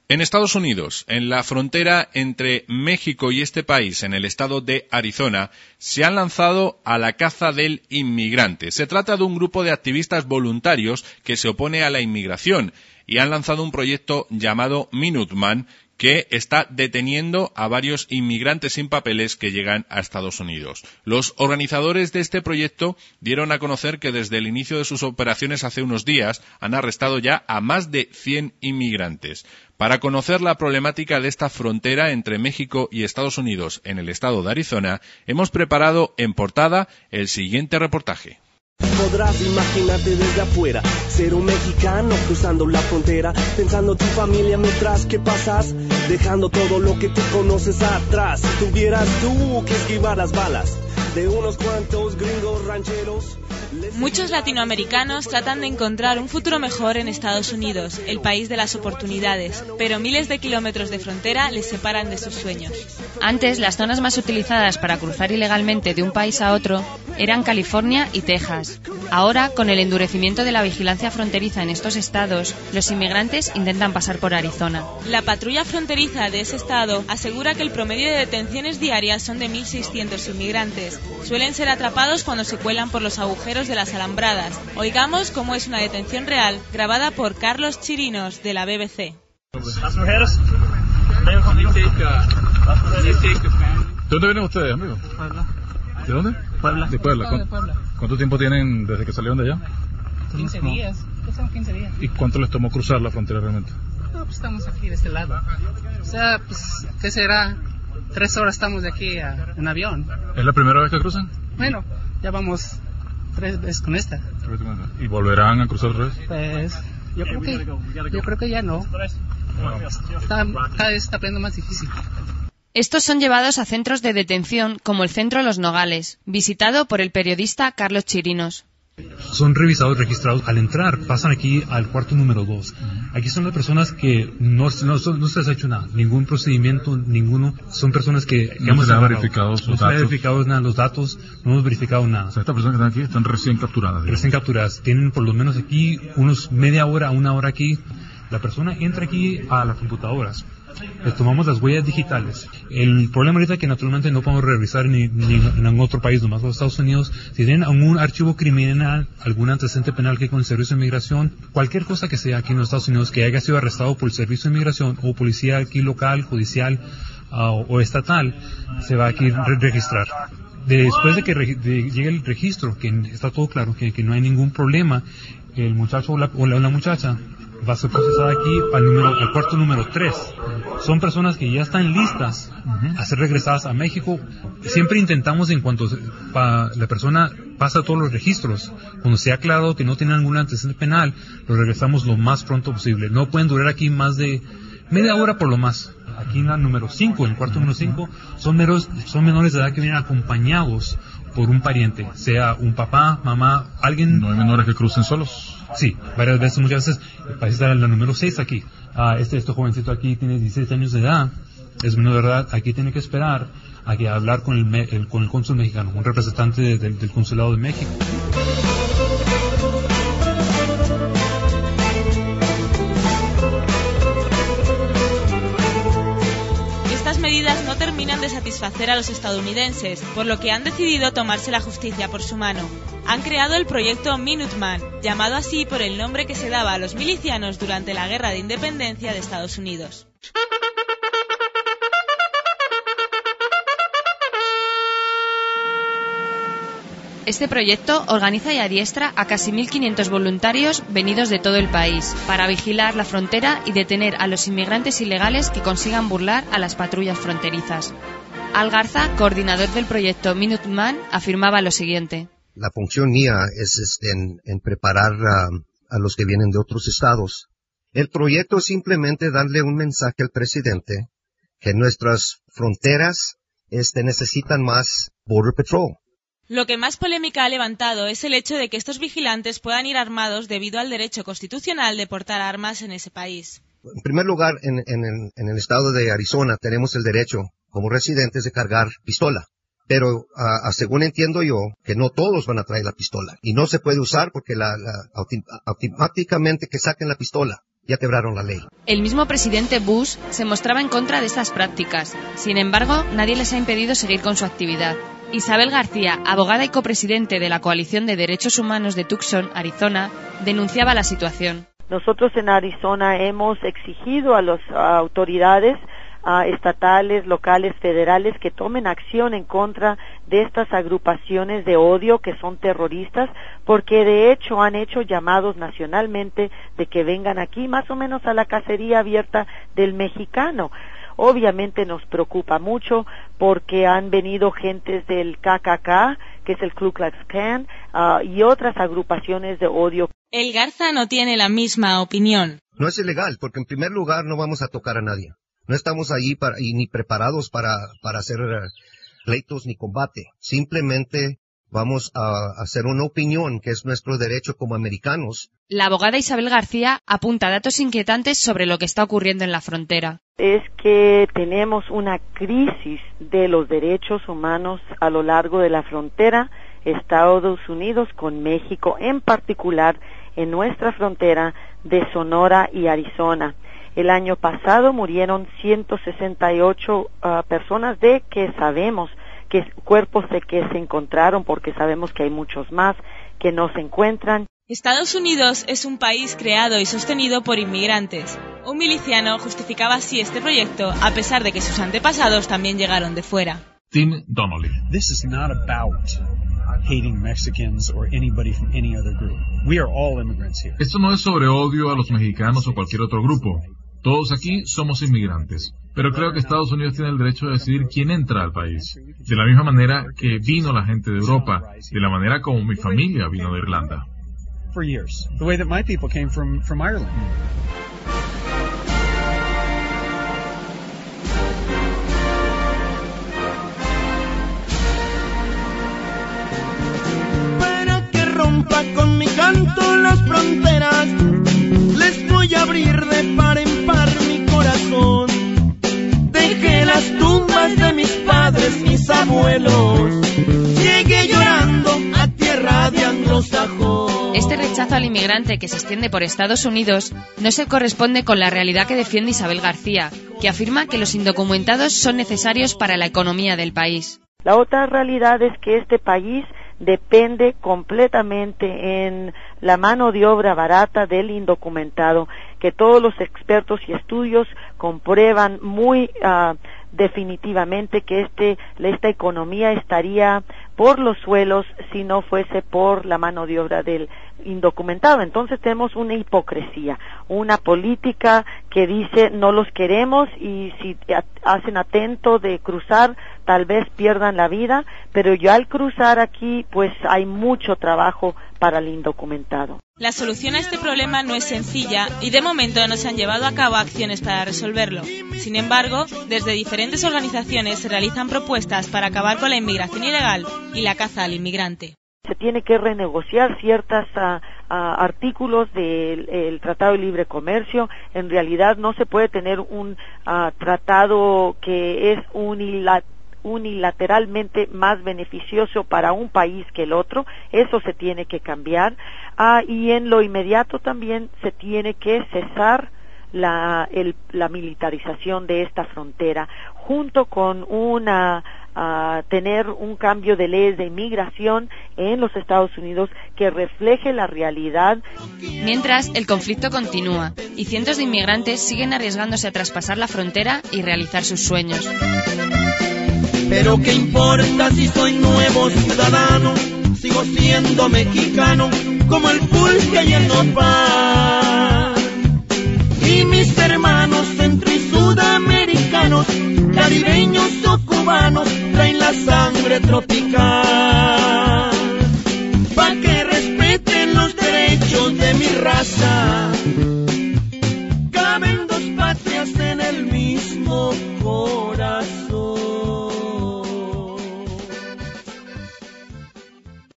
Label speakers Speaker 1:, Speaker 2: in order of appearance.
Speaker 1: En Estados Unidos, en la frontera entre México y este país, en el estado de Arizona, se han lanzado a la caza del inmigrante. Se trata de un grupo de activistas voluntarios que se opone a la inmigración y han lanzado un proyecto llamado Minuteman, que está deteniendo a varios inmigrantes sin papeles que llegan a Estados Unidos. Los organizadores de este proyecto dieron a conocer que desde el inicio de sus operaciones hace unos días han arrestado ya a más de 100 inmigrantes. Para conocer la problemática de esta frontera entre México y Estados Unidos en el estado de Arizona, hemos preparado en portada el siguiente reportaje.
Speaker 2: Podrás imaginarte desde afuera, ser un mexicano cruzando la frontera, pensando en tu familia mientras que pasas, dejando todo lo que te conoces atrás. Si tuvieras tú que esquivar las balas de unos cuantos gringos rancheros.
Speaker 3: Muchos latinoamericanos tratan de encontrar un futuro mejor en Estados Unidos, el país de las oportunidades, pero miles de kilómetros de frontera les separan de sus sueños.
Speaker 4: Antes, las zonas más utilizadas para cruzar ilegalmente de un país a otro eran California y Texas. Ahora, con el endurecimiento de la vigilancia fronteriza en estos estados, los inmigrantes intentan pasar por Arizona.
Speaker 3: La patrulla fronteriza de ese estado asegura que el promedio de detenciones diarias son de 1.600 inmigrantes. Suelen ser atrapados cuando se cuelan por los agujeros de las alambradas. Oigamos cómo es una detención real grabada por Carlos Chirinos de la BBC.
Speaker 5: ¿De dónde vienen ustedes, amigos?
Speaker 6: Puebla.
Speaker 5: ¿De dónde?
Speaker 6: Puebla.
Speaker 5: De Puebla.
Speaker 6: De Puebla.
Speaker 5: ¿Cuánto tiempo tienen desde que salieron de allá?
Speaker 6: 15 días. Son 15 días.
Speaker 5: ¿Y cuánto les tomó cruzar la frontera realmente?
Speaker 6: No, pues estamos aquí de este lado. O sea, pues, ¿qué será? 3 horas estamos de aquí en avión.
Speaker 5: ¿Es la primera vez que cruzan?
Speaker 6: Bueno, ya vamos 3 veces con esta.
Speaker 5: ¿Y volverán a cruzar otra vez?
Speaker 6: Pues, yo creo que ya no. Cada vez está poniendo más difícil.
Speaker 4: Estos son llevados a centros de detención como el Centro Los Nogales, visitado por el periodista Carlos Chirinos.
Speaker 7: Son revisados, registrados. Al entrar, pasan aquí al cuarto número 2. Aquí son las personas que no se les ha hecho nada, ningún procedimiento, ninguno. Son personas que
Speaker 5: no se han verificado
Speaker 7: los datos, no hemos verificado nada.
Speaker 5: O sea, estas personas que están aquí están recién capturadas.
Speaker 7: Recién capturadas. Tienen por lo menos aquí unos media hora, 1 hora aquí. La persona entra aquí a las computadoras. Le tomamos las huellas digitales. El problema ahorita es que naturalmente no podemos revisar ni en algún otro país, nomás los Estados Unidos. Si tienen algún archivo criminal, algún antecedente penal que con el Servicio de Inmigración, cualquier cosa que sea aquí en los Estados Unidos que haya sido arrestado por el Servicio de Inmigración o policía aquí local, judicial o estatal, se va aquí a registrar. Después de que llegue el registro, que está todo claro, que no hay ningún problema, el muchacho o la muchacha va a ser procesada aquí al cuarto número 3. Son personas que ya están listas a ser regresadas a México. Siempre intentamos, en cuanto la persona pasa todos los registros, cuando se ha aclarado que no tiene algún antecedente penal, lo regresamos lo más pronto posible. No pueden durar aquí más de media hora por lo más. Aquí en la número 5, en el cuarto número 5, son menores de edad que vienen acompañados por un pariente, sea un papá, mamá, alguien.
Speaker 5: ¿No hay menores que crucen solos?
Speaker 7: Sí, muchas veces, parece estar en la número 6 aquí. Este jovencito aquí tiene 16 años de edad, es menor de edad, aquí tiene que esperar a que hablar con el cónsul mexicano, un representante del consulado de México.
Speaker 3: Estas medidas no terminan de satisfacer a los estadounidenses, por lo que han decidido tomarse la justicia por su mano. Han creado el proyecto Minuteman, llamado así por el nombre que se daba a los milicianos durante la Guerra de Independencia de Estados Unidos.
Speaker 4: Este proyecto organiza y adiestra a casi 1.500 voluntarios venidos de todo el país para vigilar la frontera y detener a los inmigrantes ilegales que consigan burlar a las patrullas fronterizas. Al Garza, coordinador del proyecto Minuteman, afirmaba lo siguiente.
Speaker 8: La función mía es en preparar a los que vienen de otros estados. El proyecto es simplemente darle un mensaje al presidente que nuestras fronteras necesitan más Border Patrol.
Speaker 3: Lo que más polémica ha levantado es el hecho de que estos vigilantes puedan ir armados debido al derecho constitucional de portar armas en ese país.
Speaker 8: En primer lugar, en el estado de Arizona tenemos el derecho, como residentes, de cargar pistola. Pero según entiendo yo, que no todos van a traer la pistola. Y no se puede usar porque automáticamente que saquen la pistola, ya quebraron la ley.
Speaker 4: El mismo presidente Bush se mostraba en contra de estas prácticas. Sin embargo, nadie les ha impedido seguir con su actividad. Isabel García, abogada y copresidente de la Coalición de Derechos Humanos de Tucson, Arizona, denunciaba la situación.
Speaker 9: Nosotros en Arizona hemos exigido a las autoridades estatales, locales, federales que tomen acción en contra de estas agrupaciones de odio que son terroristas, porque de hecho han hecho llamados nacionalmente de que vengan aquí más o menos a la cacería abierta del mexicano. Obviamente nos preocupa mucho porque han venido gentes del KKK, que es el Ku Klux Klan, y otras agrupaciones de odio.
Speaker 3: El Garza no tiene la misma opinión.
Speaker 8: No es ilegal, porque en primer lugar no vamos a tocar a nadie. No estamos allí ni preparados para hacer pleitos ni combate. Simplemente vamos a hacer una opinión, que es nuestro derecho como americanos.
Speaker 4: La abogada Isabel García apunta datos inquietantes sobre lo que está ocurriendo en la frontera.
Speaker 9: Es que tenemos una crisis de los derechos humanos a lo largo de la frontera Estados Unidos con México, en particular en nuestra frontera de Sonora y Arizona. El año pasado murieron 168 personas de que sabemos que cuerpos de que se encontraron, porque sabemos que hay muchos más que no se encuentran.
Speaker 3: Estados Unidos es un país creado y sostenido por inmigrantes. Un miliciano justificaba así este proyecto, a pesar de que sus antepasados también llegaron de fuera.
Speaker 5: Tim Donnelly.
Speaker 10: This is not about hating Mexicans or anybody from any other group. We are all immigrants here.
Speaker 5: Esto no es sobre odio a los mexicanos o cualquier otro grupo. Todos aquí somos inmigrantes, pero creo que Estados Unidos tiene el derecho de decidir quién entra al país, de la misma manera que vino la gente de Europa, de la manera como mi familia vino de Irlanda.
Speaker 10: For years, the way that my people came from Ireland.
Speaker 2: Para que rompa con mi canto las fronteras, les voy a abrir de par en par mi corazón. Dejé las tumbas de mis padres, mis abuelos. Llegué llorando a tierra de anglosajón.
Speaker 4: Este rechazo al inmigrante que se extiende por Estados Unidos no se corresponde con la realidad que defiende Isabel García, que afirma que los indocumentados son necesarios para la economía del país.
Speaker 9: La otra realidad es que este país depende completamente en la mano de obra barata del indocumentado, que todos los expertos y estudios comprueban muy definitivamente que esta economía estaría por los suelos si no fuese por la mano de obra del indocumentado. Entonces tenemos una hipocresía, una política que dice no los queremos y si hacen atento de cruzar tal vez pierdan la vida, pero ya al cruzar aquí pues hay mucho trabajo para el indocumentado.
Speaker 3: La solución a este problema no es sencilla y de momento no se han llevado a cabo acciones para resolverlo. Sin embargo, desde diferentes organizaciones se realizan propuestas para acabar con la inmigración ilegal y la caza al inmigrante.
Speaker 9: Se tiene que renegociar ciertos artículos del Tratado de Libre Comercio. En realidad no se puede tener un tratado que es unilateralmente más beneficioso para un país que el otro. Eso se tiene que cambiar. Y en lo inmediato también se tiene que cesar la militarización de esta frontera, junto con tener un cambio de leyes de inmigración en los Estados Unidos que refleje la realidad.
Speaker 4: Mientras, el conflicto continúa y cientos de inmigrantes siguen arriesgándose a traspasar la frontera y realizar sus sueños.
Speaker 2: Pero qué importa si soy nuevo ciudadano, sigo siendo mexicano como el pulque y el nopal. Y mis hermanos centro y sudamericanos, caribeños o cubanos, traen la sangre tropical.